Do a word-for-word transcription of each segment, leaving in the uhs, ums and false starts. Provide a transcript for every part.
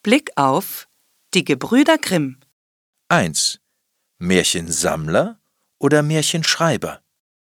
Blick auf die Gebrüder Grimm. eins. Märchensammler oder Märchenschreiber?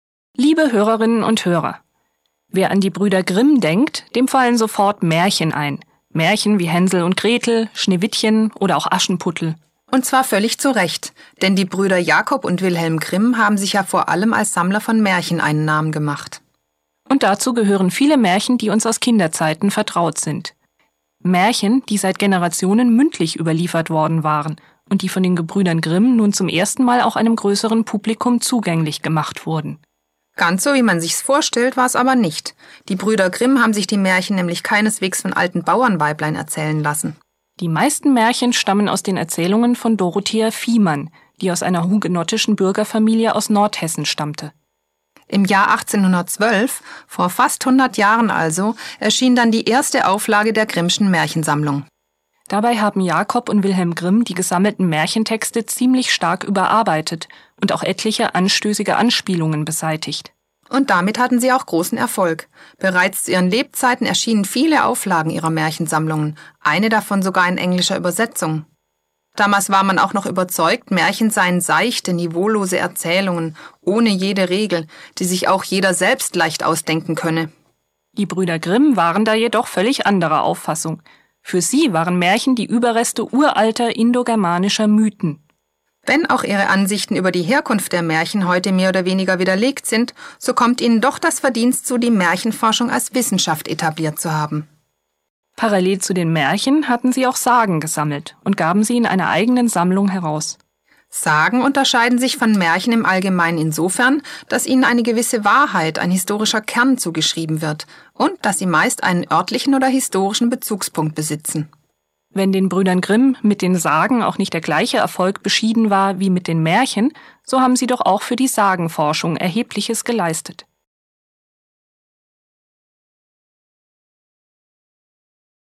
Liebe Hörerinnen und Hörer, wer an die Brüder Grimm denkt, dem fallen sofort Märchen ein. Märchen wie Hänsel und Gretel, Schneewittchen oder auch Aschenputtel. Und zwar völlig zu Recht, denn die Brüder Jakob und Wilhelm Grimm haben sich ja vor allem als Sammler von Märchen einen Namen gemacht. Und dazu gehören viele Märchen, die uns aus Kinderzeiten vertraut sind. Märchen, die seit Generationen mündlich überliefert worden waren und die von den Gebrüdern Grimm nun zum ersten Mal auch einem größeren Publikum zugänglich gemacht wurden. Ganz so, wie man sich's vorstellt, war es aber nicht. Die Brüder Grimm haben sich die Märchen nämlich keineswegs von alten Bauernweiblein erzählen lassen. Die meisten Märchen stammen aus den Erzählungen von Dorothea Viehmann, die aus einer hugenottischen Bürgerfamilie aus Nordhessen stammte. Im Jahr achtzehnhundertzwölf, vor fast hundert Jahren also, erschien dann die erste Auflage der Grimmschen Märchensammlung. Dabei haben Jakob und Wilhelm Grimm die gesammelten Märchentexte ziemlich stark überarbeitet und auch etliche anstößige Anspielungen beseitigt. Und damit hatten sie auch großen Erfolg. Bereits zu ihren Lebzeiten erschienen viele Auflagen ihrer Märchensammlungen, eine davon sogar in englischer Übersetzung. Damals war man auch noch überzeugt, Märchen seien seichte, niveaulose Erzählungen, ohne jede Regel, die sich auch jeder selbst leicht ausdenken könne. Die Brüder Grimm waren da jedoch völlig anderer Auffassung. Für sie waren Märchen die Überreste uralter indogermanischer Mythen. Wenn auch ihre Ansichten über die Herkunft der Märchen heute mehr oder weniger widerlegt sind, so kommt ihnen doch das Verdienst zu, die Märchenforschung als Wissenschaft etabliert zu haben. Parallel zu den Märchen hatten sie auch Sagen gesammelt und gaben sie in einer eigenen Sammlung heraus. Sagen unterscheiden sich von Märchen im Allgemeinen insofern, dass ihnen eine gewisse Wahrheit, ein historischer Kern zugeschrieben wird und dass sie meist einen örtlichen oder historischen Bezugspunkt besitzen. Wenn den Brüdern Grimm mit den Sagen auch nicht der gleiche Erfolg beschieden war wie mit den Märchen, so haben sie doch auch für die Sagenforschung Erhebliches geleistet.